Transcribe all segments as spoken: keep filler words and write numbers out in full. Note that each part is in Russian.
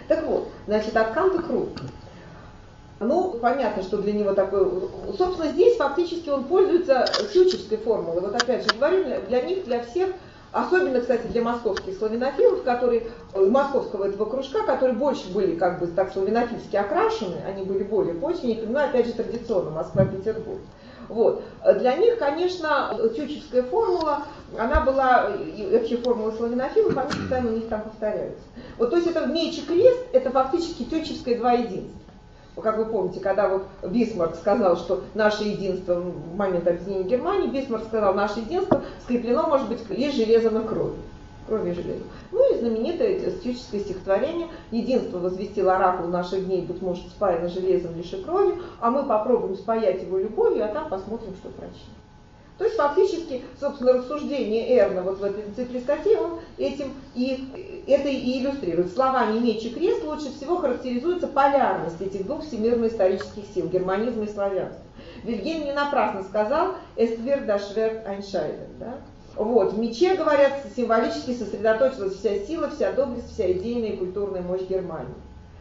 Так вот, значит, от Канта к русскому. Ну, понятно, что для него такой... Собственно, здесь фактически он пользуется тютчевской формулой. Вот опять же говорю, для них, для всех, особенно, кстати, для московских славянофилов, которые, московского этого кружка, которые больше были как бы так славянофильски окрашены, они были более почвенниками, но опять же традиционно Москва-Петербург. Вот. Для них, конечно, тютчевская формула, она была, и вообще формула славянофилов, они постоянно у них там повторяются. Вот, то есть это меч и крест, это фактически тютчевское два единства. Как вы помните, когда вот Бисмарк сказал, что наше единство в момент объединения Германии, Бисмарк сказал, наше единство скреплено, может быть, лишь железом и кровью. Кровью и железом. Ну и знаменитое тютчевское стихотворение «Единство возвестил оракул наших дней, быть может, спаяно железом лишь и кровью, а мы попробуем спаять его любовью, а там посмотрим, что прочнее». То есть фактически, собственно, рассуждение Эрна вот в этой энциклистике, он этим и, это и иллюстрирует. Словами «меч» и «крест» лучше всего характеризуется полярность этих двух всемирно-исторических сил, германизма и славянства. Вильгельм не напрасно сказал «Est wird das Schwert entscheiden». Да? Вот, в мече, говорят, символически сосредоточилась вся сила, вся доблесть, вся идейная и культурная мощь Германии.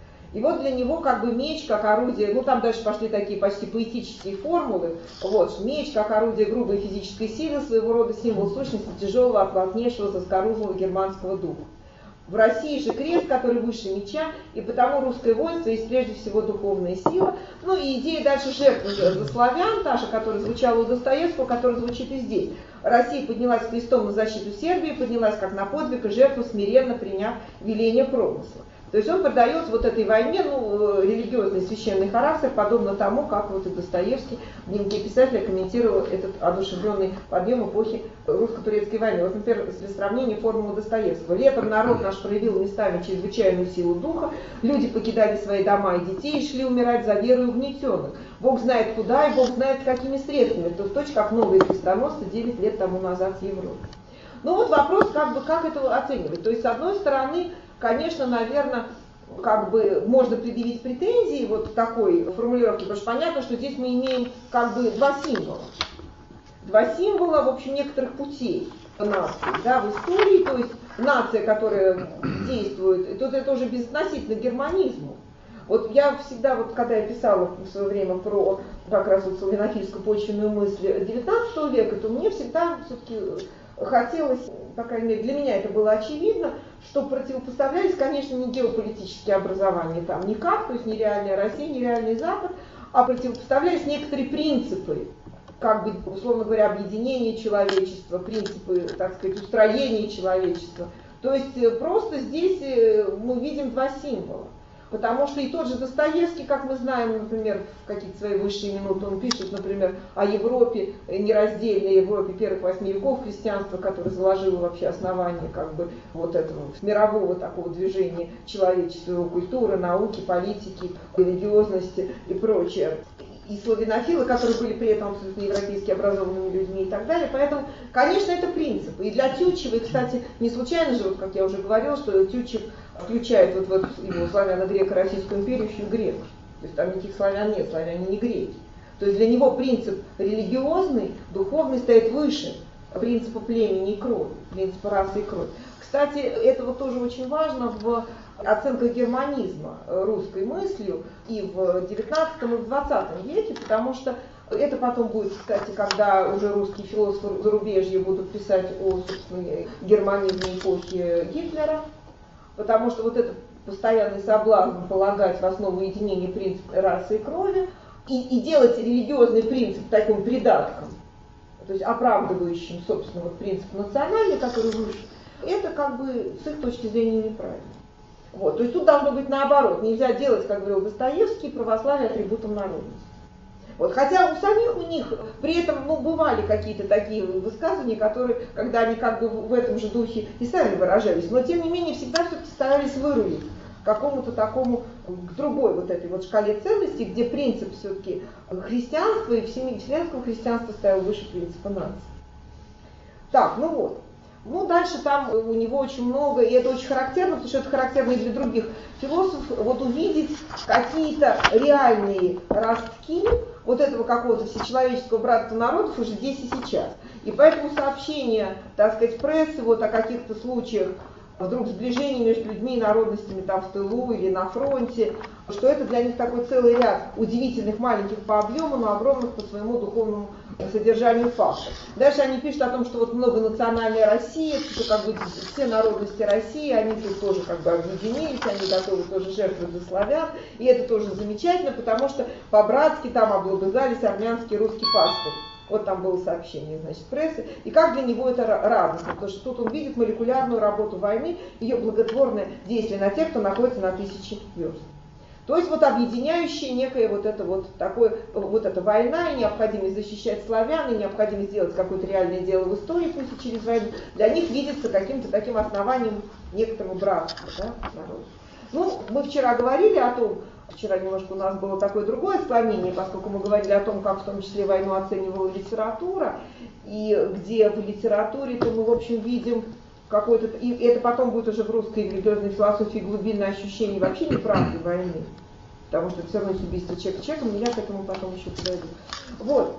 И вот для него как бы меч как орудие, ну там дальше пошли такие почти поэтические формулы, вот, меч как орудие грубой физической силы, своего рода символ сущности тяжелого, оплотневшего, заскорузлого германского духа. В России же крест, который выше меча, и потому русское воинство есть прежде всего духовная сила. Ну и идея дальше жертвы за славян, та же, которая звучала у Достоевского, которая звучит и здесь. Россия поднялась крестом на защиту Сербии, поднялась как на подвиг и жертву, смиренно приняв веление промысла. То есть он придает вот этой войне ну, религиозный священный характер, подобно тому, как вот и Достоевский в дневнике писателя комментировал этот одушевленный подъем эпохи русско-турецкой войны. Вот, например, для сравнения формулы Достоевского. Летом народ наш проявил местами чрезвычайную силу духа, люди покидали свои дома и детей и шли умирать за веру угнетенных. Бог знает куда и Бог знает какими средствами, то в точь как новые крестоносцы девять лет тому назад в Европе. Ну вот вопрос, как бы, как это оценивать. То есть, с одной стороны, конечно, наверное, как бы можно предъявить претензии вот такой формулировки, потому что понятно, что здесь мы имеем как бы два символа. Два символа, в общем, некоторых путей нации, да, в истории, то есть нация, которая действует, и тут это уже безотносительно к германизму. Вот я всегда, вот когда я писала в свое время про как раз вот славянофильскую почвенную мысль девятнадцатого века, то мне всегда все-таки хотелось, по крайней мере, для меня это было очевидно, что противопоставлялись, конечно, не геополитические образования там никак, то есть нереальная Россия, нереальный Запад, а противопоставлялись некоторые принципы, как бы, условно говоря, объединения человечества, принципы, так сказать, устроения человечества. То есть просто здесь мы видим два символа. Потому что и тот же Достоевский, как мы знаем, например, в какие-то свои высшие минуты, он пишет, например, о Европе, нераздельной Европе первых восьми веков христианства, которое заложило вообще основание как бы вот этого мирового такого движения человечества, его культуры, науки, политики, религиозности и прочее. И славянофилы, которые были при этом абсолютно европейски образованными людьми и так далее. Поэтому, конечно, это принципы. И для Тютчева, и, кстати, не случайно же, вот как я уже говорила, что Тютчев включает вот в эту его славяно-греко-российскую империю еще и греков. То есть там никаких славян нет, славяне не греки. То есть для него принцип религиозный, духовный стоит выше принципа племени и крови, принципа расы и крови. Кстати, это вот тоже очень важно в оценках германизма русской мыслью и в девятнадцатом, и в двадцатом веке, потому что это потом будет, кстати, когда уже русские философы зарубежья будут писать о, собственно, германизме эпохи Гитлера, потому что вот этот постоянный соблазн полагать в основу единения принципа расы и крови и, и делать религиозный принцип таким придатком, то есть оправдывающим, собственно, вот принцип национальный, который выше, это как бы с их точки зрения неправильно. Вот, то есть тут должно быть наоборот. Нельзя делать, как говорил Достоевский, православие атрибутом народности. Вот, хотя у самих у них при этом ну, бывали какие-то такие высказывания, которые, когда они как бы в этом же духе и сами выражались, но тем не менее всегда все-таки старались вырулить к какому-то такому, к другой вот этой вот шкале ценностей, где принцип все-таки христианства и вселенского христианства стоял выше принципа нации. Так, ну вот. Ну, дальше там у него очень много, и это очень характерно, потому что это характерно и для других философов, вот увидеть какие-то реальные ростки вот этого какого-то всечеловеческого братства народов уже здесь и сейчас. И поэтому сообщения, так сказать, прессы вот о каких-то случаях вдруг сближение между людьми и народностями там в тылу или на фронте, что это для них такой целый ряд удивительных маленьких по объему, но огромных по своему духовному содержанию фактов. Дальше они пишут о том, что вот многонациональная Россия, что как бы все народности России, они тут тоже как бы объединились, они готовы тоже жертвовать за славян, и это тоже замечательно, потому что по-братски там облобызались армянские русские пастыри. Вот там было сообщение, значит, прессы. И как для него это радостно, потому что тут он видит молекулярную работу войны, ее благотворное действие на тех, кто находится на тысячи верст. То есть вот объединяющая некая вот эта вот такое, вот эта война и необходимость защищать славян, и необходимость сделать какое-то реальное дело в истории, пусть и через войну, для них видится каким-то таким основанием некоторого братства, да, народа. Ну, мы вчера говорили о том, вчера немножко у нас было такое другое склонение, поскольку мы говорили о том, как в том числе войну оценивала литература, и где в литературе-то мы, в общем, видим какой-то, и это потом будет уже в русской религиозной философии глубинное ощущение вообще неправды войны, потому что это все равно убийство человека человеком, но я к этому потом еще подойду. Вот.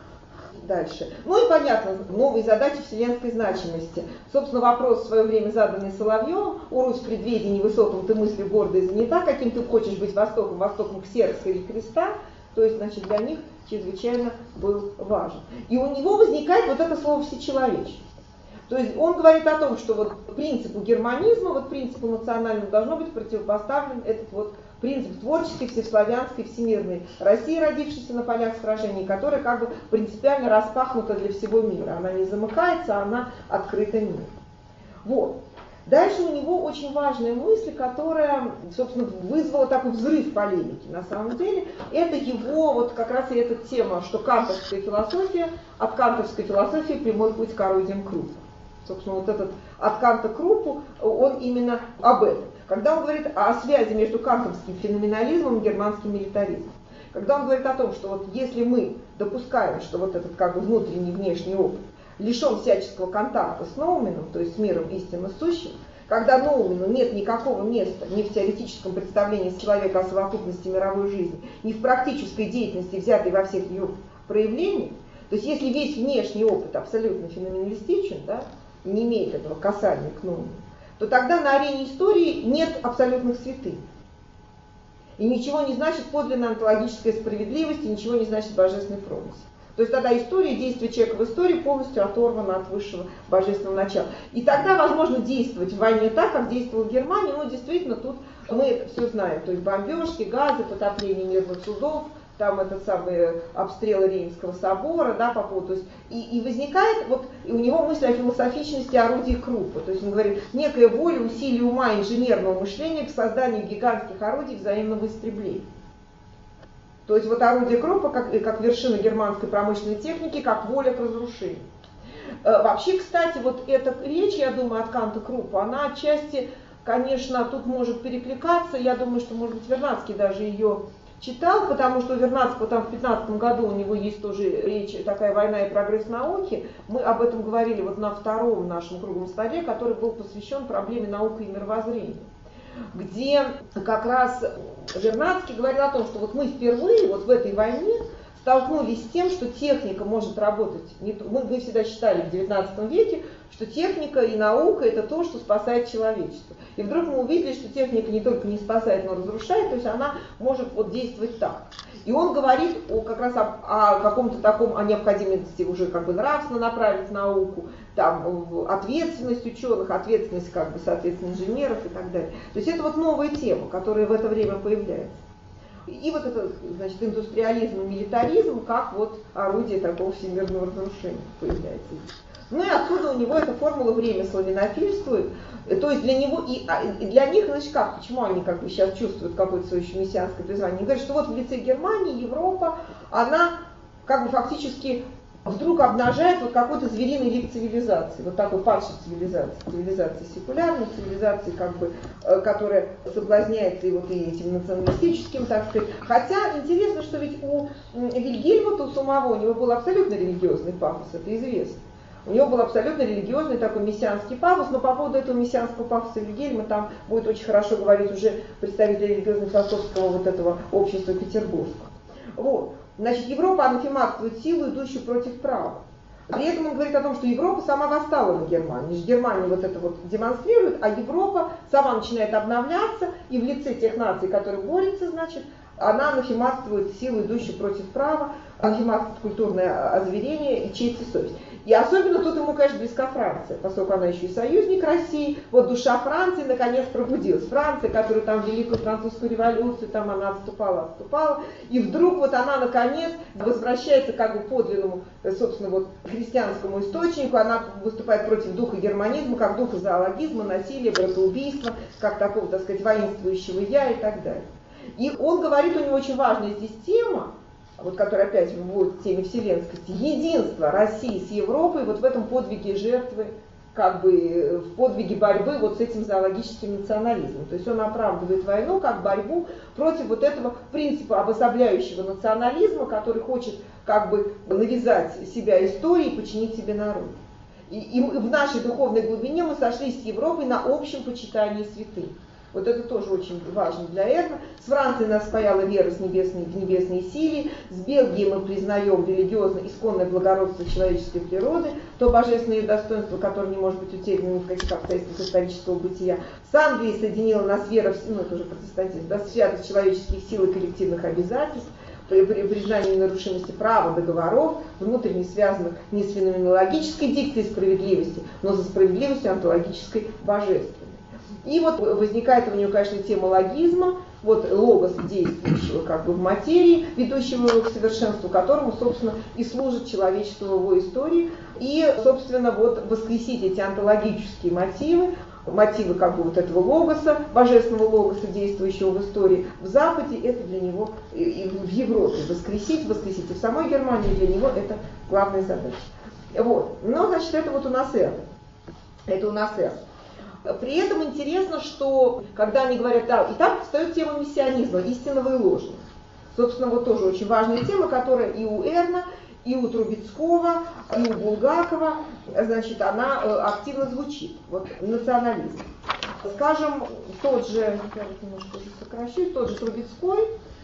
Дальше. Ну и понятно, новые задачи вселенской значимости. Собственно, вопрос в свое время заданный Соловьевым: «О, Русь, в предведении высоком ты мыслью гордо и занята, каким ты хочешь быть востоком, востоком Ксеркса или Христа», то есть, значит, для них чрезвычайно был важен. И у него возникает вот это слово «всечеловечество». То есть он говорит о том, что вот принципу германизма, вот принципу национальному должно быть противопоставлен этот вот принцип творческой, всеславянской, всемирной России, родившейся на полях сражений, которая как бы принципиально распахнута для всего мира. Она не замыкается, она открыта миру. Вот. Дальше у него очень важная мысль, которая, собственно, вызвала такой взрыв полемики. На самом деле, это его, вот как раз и эта тема, что кантовская философия, от кантовской философии прямой путь к орудиям Круппа. Собственно, вот этот от Канта к Круппу, он именно об этом. Когда он говорит о связи между кантовским феноменализмом и германским милитаризмом. Когда он говорит о том, что вот если мы допускаем, что вот этот как бы внутренний и внешний опыт лишен всяческого контакта с ноуменом, то есть с миром истинно сущим, когда ноумену нет никакого места ни в теоретическом представлении человека о совокупности мировой жизни, ни в практической деятельности, взятой во всех ее проявлениях, то есть если весь внешний опыт абсолютно феноменалистичен, да, не имеет этого касания к ноумену, то тогда на арене истории нет абсолютных святых. И ничего не значит подлинная онтологическая справедливость, и ничего не значит божественный промысел. То есть тогда история, действие человека в истории полностью оторвана от высшего божественного начала. И тогда возможно действовать в войне так, как действовала Германия, но действительно тут мы это все знаем. То есть бомбежки, газы, потопление мирных судов, там этот самый обстрел Рейнского собора, да, по поводу, то есть, и, и возникает, вот, и у него мысль о философичности орудий Круппа, то есть он говорит, некая воля, усилие ума, инженерного мышления к созданию гигантских орудий взаимного истребления. То есть вот орудие Круппа как, как вершина германской промышленной техники, как воля к разрушению. Э, вообще, кстати, вот эта речь, я думаю, от Канта Круппа, она отчасти, конечно, тут может перекликаться, я думаю, что, может быть, Вернадский даже ее читал, потому что у Вернадского там в пятнадцатом году у него есть тоже речь «Такая война и прогресс науки». Мы об этом говорили вот на втором нашем круглом столе, который был посвящен проблеме науки и мировоззрения, где как раз Вернадский говорил о том, что вот мы впервые вот в этой войне столкнулись с тем, что техника может работать. Мы, мы всегда считали в девятнадцатом веке, что техника и наука – это то, что спасает человечество. И вдруг мы увидели, что техника не только не спасает, но разрушает, то есть она может вот действовать так. И он говорит о, как раз о, о каком-то таком, о необходимости уже как бы нравственно направить науку, там, ответственность ученых, ответственность, как бы, соответственно, инженеров и так далее. То есть это вот новая тема, которая в это время появляется. И вот это, значит, индустриализм и милитаризм как вот орудие такого всемирного разрушения появляется. Ну и отсюда у него эта формула время славянофильствует. То есть для него и, и для них, значит, как, почему они как бы сейчас чувствуют какое-то свое еще мессианское призвание? Они говорят, что вот в лице Германии, Европа, она как бы фактически вдруг обнажает вот какой-то звериный лик цивилизации, вот такой падшей цивилизации, цивилизации секулярной, цивилизации, как бы, которая соблазняется и вот и этим националистическим, так сказать. Хотя интересно, что ведь у Вильгельма, у самого, у него был абсолютно религиозный пафос, это известно. У него был абсолютно религиозный такой мессианский пафос, но по поводу этого мессианского пафоса Вильгельма там будет очень хорошо говорить уже представитель религиозно-философского вот этого общества Петербургского. Вот. Значит, Европа анафематствует силу, идущую против права. При этом он говорит о том, что Европа сама восстала на Германию. Германия вот это вот демонстрирует, а Европа сама начинает обновляться, и в лице тех наций, которые борются, значит, она анафематствует силу, идущую против права, анафематствует культурное озверение и честь и совесть. И особенно тут ему, конечно, близка Франция, поскольку она еще и союзник России. Вот душа Франции наконец пробудилась. Франция, которая там Великую Французскую революцию, там она отступала, отступала. И вдруг вот она наконец возвращается как бы к подлинному, собственно, вот христианскому источнику. Она выступает против духа германизма, как духа зоологизма, насилия, братоубийства, как такого, так сказать, воинствующего я и так далее. И он говорит, у него очень важная здесь тема, вот которая опять выводит к теме вселенскости, единство России с Европой вот в этом подвиге жертвы, как бы в подвиге борьбы вот с этим зоологическим национализмом. То есть он оправдывает войну как борьбу против вот этого принципа обособляющего национализма, который хочет как бы навязать себя истории и подчинить себе народ. И, и в нашей духовной глубине мы сошлись с Европой на общем почитании святых. Вот это тоже очень важно для Эрна. С Францией нас спаяла вера с небесной, в небесной силе. С Бельгией мы признаем религиозно исконное благородство человеческой природы, то божественное достоинство, которое не может быть утеряно ни в каких обстоятельствах исторического бытия. С Англией соединила нас вера, в, ну это уже протестантизм, да, святость человеческих сил и коллективных обязательств, при признании ненарушимости права, договоров, внутренне связанных не с феноменологической дикцией справедливости, но со справедливостью онтологической божественной. И вот возникает у него, конечно, тема логизма, вот логос действующего как бы в материи, ведущего его к совершенству, которому, собственно, и служит человечество в его истории. И, собственно, вот воскресить эти онтологические мотивы, мотивы как бы вот этого логоса, божественного логоса, действующего в истории в Западе, это для него, и в Европе воскресить, воскресить и в самой Германии, для него это главная задача. Вот. Но, значит, это вот у нас Эрн. Это у нас Эрн. При этом интересно, что когда они говорят, да, и там встает тема мессианизма, истинного и ложного. Собственно, вот тоже очень важная тема, которая и у Эрна, и у Трубецкого, и у Булгакова, значит, она активно звучит. Вот национализм. Скажем, тот же, я вот немножко уже сокращусь, тот же Трубецкой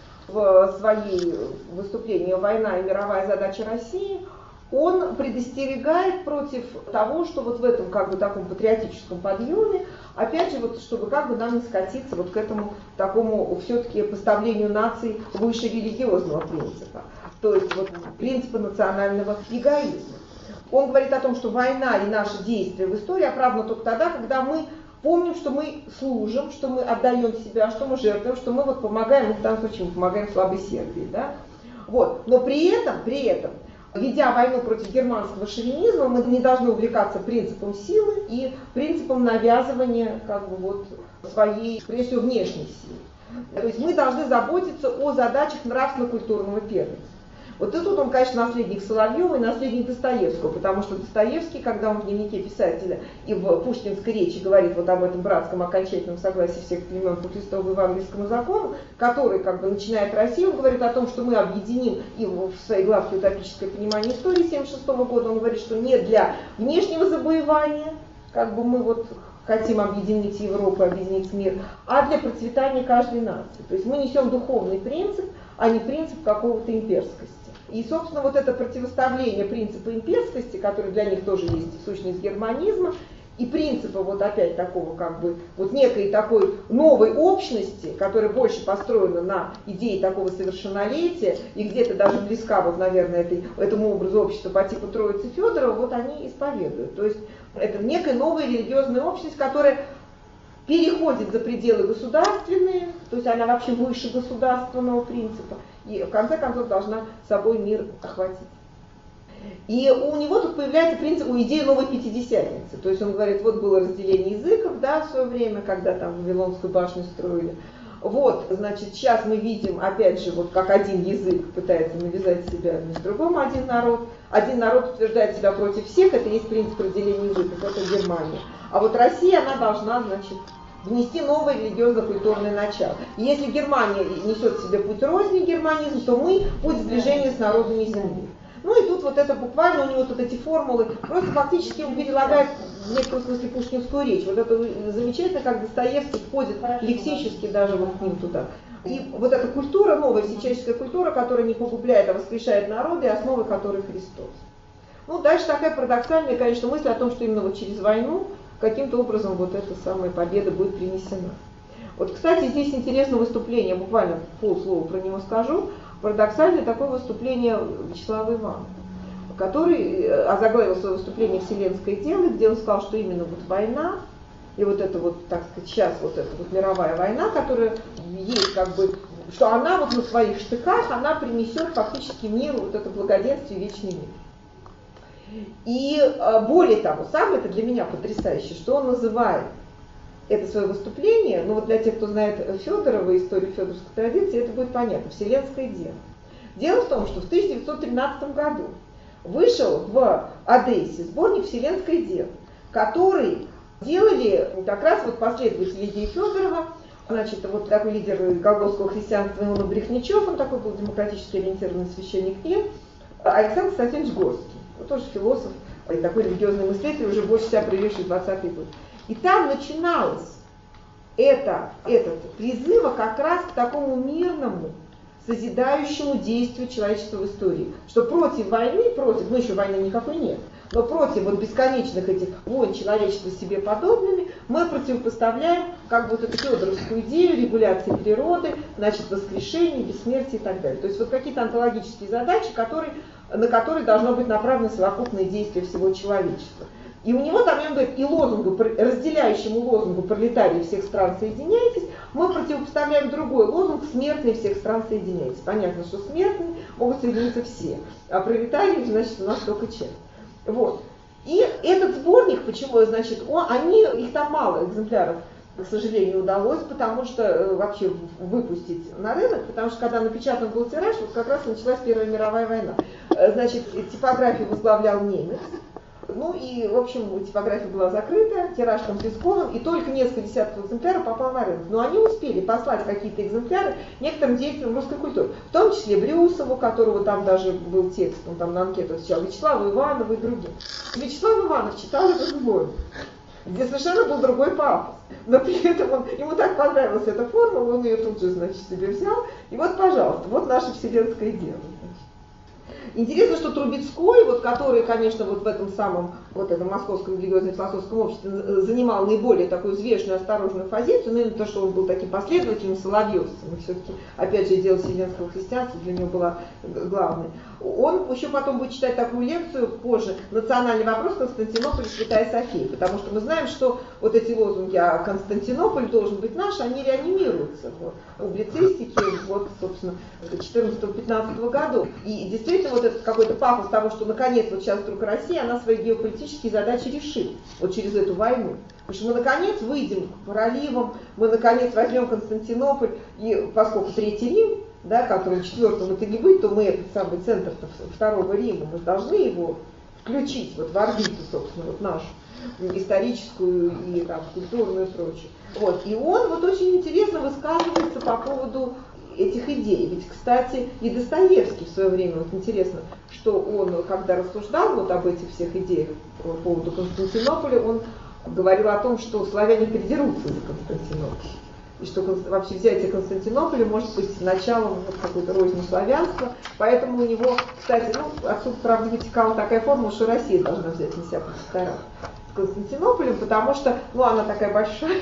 в своей выступлении «Война и мировая задача России», он предостерегает против того, что вот в этом как бы таком патриотическом подъеме, опять же, вот, чтобы как бы нам не скатиться вот к этому такому все-таки поставлению наций выше религиозного принципа, то есть вот принципа национального эгоизма. Он говорит о том, что война и наши действия в истории оправданы только тогда, когда мы помним, что мы служим, что мы отдаем себя, что мы жертвуем, что мы вот помогаем, ну, в данном случае мы помогаем слабой Сербии, да? Вот. Но при этом, при этом, ведя войну против германского шовинизма, мы не должны увлекаться принципом силы и принципом навязывания как бы, вот, своей, прежде всего, внешней силы. То есть мы должны заботиться о задачах нравственно-культурного первенства. Вот и тут он, конечно, наследник Соловьева и наследник Достоевского, потому что Достоевский, когда он в дневнике писателя и в пушкинской речи говорит вот об этом братском окончательном согласии всех племен по Христову евангельскому закону, который как бы начинает Россию, он говорит о том, что мы объединим, и в своей главке «Утопическое понимание истории» тысяча девятьсот семьдесят шестого года он говорит, что не для внешнего завоевания, как бы мы вот хотим объединить Европу, объединить мир, а для процветания каждой нации. То есть мы несем духовный принцип, а не принцип какого-то имперскости. И, собственно, вот это противоставление принципа имперскости, который для них тоже есть сущность германизма, и принципа вот опять такого как бы вот некой такой новой общности, которая больше построена на идее такого совершеннолетия и где-то даже близка вот, наверное, этой, этому образу общества по типу Троицы Федорова, вот они исповедуют. То есть это некая новая религиозная общность, которая переходит за пределы государственные, то есть она вообще выше государственного принципа, и в конце концов должна собой мир охватить. И у него тут появляется принцип, у идеи новой пятидесятницы. То есть он говорит, вот было разделение языков, да, в свое время, когда там Вавилонскую башню строили. Вот, значит, сейчас мы видим, опять же, вот как один язык пытается навязать себя вместо другому один народ. Один народ утверждает себя против всех, это есть принцип разделения языков, это Германия. А вот Россия, она должна, значит, внести новое религиозно-культурное начало. И если Германия несет в себе путь розни германизм, то мы путь сближения с народами земли. Ну и тут вот это буквально, у него тут эти формулы, просто фактически он перелагает в некотором смысле пушкинскую речь. Вот это замечательно, как Достоевский входит лексически даже вот к ним туда. И вот эта культура, новая всечеловеческая культура, которая не погубляет, а воскрешает народы, основы которой Христос. Ну, дальше такая парадоксальная, конечно, мысль о том, что именно вот через войну каким-то образом вот эта самая победа будет принесена. Вот, кстати, здесь интересное выступление, буквально полслова про него скажу, парадоксальное такое выступление Вячеслава Иванова, который озаглавил свое выступление «Вселенское дело», где он сказал, что именно вот война, и вот это вот, так сказать, сейчас вот эта вот мировая война, которая есть как бы, что она вот на своих штыках, она принесет фактически миру вот это благоденствие и вечный мир. И более того, самое это для меня потрясающее, что он называет это свое выступление, ну вот для тех, кто знает Федорова, историю федоровской традиции, это будет понятно, «Вселенское дело». Дело в том, что в тысяча девятьсот тринадцатом году вышел в Одессе сборник «Вселенское дело», который делали как раз вот последователи идеи Федорова. Значит, вот такой лидер голгофского христианства Иоанн Брехничев, он такой был демократически ориентированный священник, и Александр Константинович Горский, он тоже философ, и такой религиозный мыслитель, уже больше себя прививший в двадцатый год. И там начиналось это, этот призыва как раз к такому мирному, созидающему действию человечества в истории. Что против войны, против, ну еще войны никакой нет, но против вот бесконечных этих войн человечества с себе подобными, мы противопоставляем как бы вот эту федоровскую идею регуляции природы, значит, воскрешения, бессмертия и так далее. То есть вот какие-то онтологические задачи, которые, на которые должно быть направлено совокупное действие всего человечества. И у него там, он говорит, и лозунгу, разделяющему лозунгу «Пролетарии всех стран, соединяйтесь», мы противопоставляем другой лозунг «Смертные всех стран, соединяйтесь». Понятно, что смертные могут соединиться все, а пролетарии, значит, у нас только часть. Вот. И этот сборник, почему, значит, он, они, их там мало экземпляров, к сожалению, удалось, потому что э, вообще выпустить на рынок, потому что когда напечатан был тираж, вот как раз началась Первая мировая война. Э, значит, типографию возглавлял немец. Ну и, в общем, типография была закрыта, тираж конфискован, и только несколько десятков экземпляров попал на рынок. Но они успели послать какие-то экземпляры некоторым деятелям русской культуры, в том числе Брюсову, у которого там даже был текст, он там на анкету отвечал, Вячеславу Иванову и другим. Вячеслав Иванов читал этот сборник, где совершенно был другой пафос. Но при этом он, ему так понравилась эта формула, он ее тут же, значит, себе взял. И вот, пожалуйста, вот наше вселенское дело. Интересно, что Трубецкой, вот, который, конечно, вот в этом самом, вот этом московском религиозно-философском обществе занимал наиболее такую взвешенную, осторожную позицию, ну, именно то, что он был таким последователем, соловьевцем, и все-таки, опять же, идея вселенского христианства для него была главной. Он еще потом будет читать такую лекцию позже «Национальный вопрос Константинополя, Святая София», потому что мы знаем, что вот эти лозунги «А Константинополь должен быть наш», они реанимируются вот, в публицистике, вот, собственно, четырнадцатого-пятнадцатого годов. И действительно, вот этот какой-то пафос того, что наконец вот сейчас вдруг Россия, она свои геополитические задачи решит вот через эту войну. Потому что мы наконец выйдем к проливам, мы наконец возьмем Константинополь, и поскольку Третий Рим, да, которым четвертым это не быть, то мы этот самый центр Второго Рима, мы должны его включить вот в орбиту, собственно, вот нашу историческую и там, культурную и прочее. Вот. И он вот очень интересно высказывается по поводу этих идей. Ведь, кстати, и Достоевский в свое время, вот интересно, что он, когда рассуждал вот об этих всех идеях по поводу Константинополя, он говорил о том, что славяне придерутся за Константинополь. И что вообще взятие Константинополя может быть началом вот какой-то розни славянства. Поэтому у него, кстати, ну, отсюда, правда, вытекала такая формула, что Россия должна взять на себя протекторат с Константинополем, потому что, ну, она такая большая,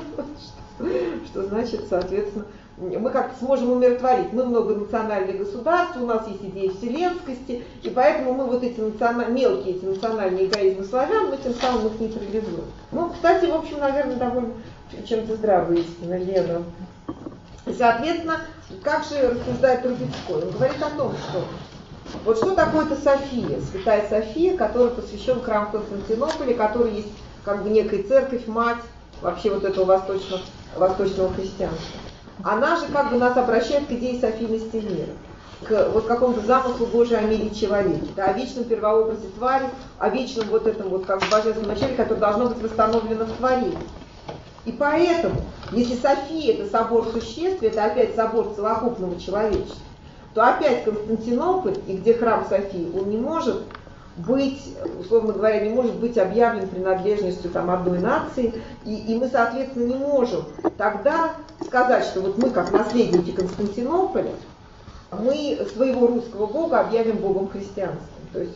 что значит, соответственно, мы как-то сможем умиротворить. Мы многонациональное государство, у нас есть идея вселенскости, и поэтому мы вот эти националь... мелкие эти национальные эгоизмы славян, мы тем самым их нейтрализуем. Ну, кстати, в общем, наверное, довольно чем-то здравая истина, Лена. И, соответственно, как же рассуждает Трубецкой? Он говорит о том, что вот что такое-то София, Святая София, которая посвящен храм Константинополя, который есть как бы некая церковь, мать вообще вот этого восточного, восточного христианства. Она же как бы нас обращает к идее Софийности мира, к вот какому-то замыслу Божию о мире и человеке, да, о вечном первообразе твари, о вечном вот этом вот как бы божественном начале, которое должно быть восстановлено в творении. И поэтому, если София это собор существ, это опять собор целокупного человечества, то опять Константинополь, и где храм Софии, он не может быть, условно говоря, не может быть объявлен принадлежностью там, одной нации, и, и мы, соответственно, не можем тогда сказать, что вот мы, как наследники Константинополя, мы своего русского бога объявим богом христианства. То есть вот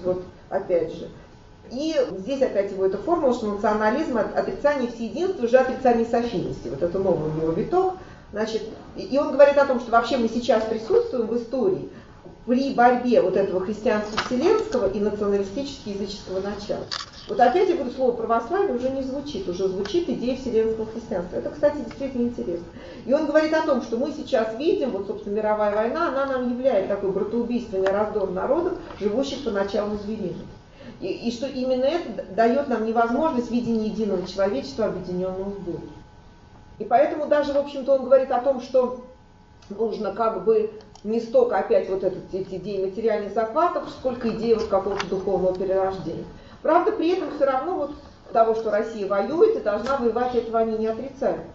опять же. И здесь опять его эта формула, что национализм, отрицание всеединства, уже отрицание софийности. Вот это новый у него виток. Значит, и он говорит о том, что вообще мы сейчас присутствуем в истории при борьбе вот этого христианско-вселенского и националистически-языческого начала. Вот опять, я говорю, слово православие уже не звучит, уже звучит идея вселенского христианства. Это, кстати, действительно интересно. И он говорит о том, что мы сейчас видим, вот, собственно, мировая война, она нам является такой братоубийственный раздор народов, живущих по началу звериным. И, и что именно это дает нам невозможность видения единого человечества, объединенного в Боге. И поэтому даже, в общем-то, он говорит о том, что нужно как бы не столько опять вот этот, эти идеи материальных захватов, сколько идеи вот какого-то духовного перерождения. Правда, при этом все равно вот того, что Россия воюет и должна воевать, этого они не отрицают.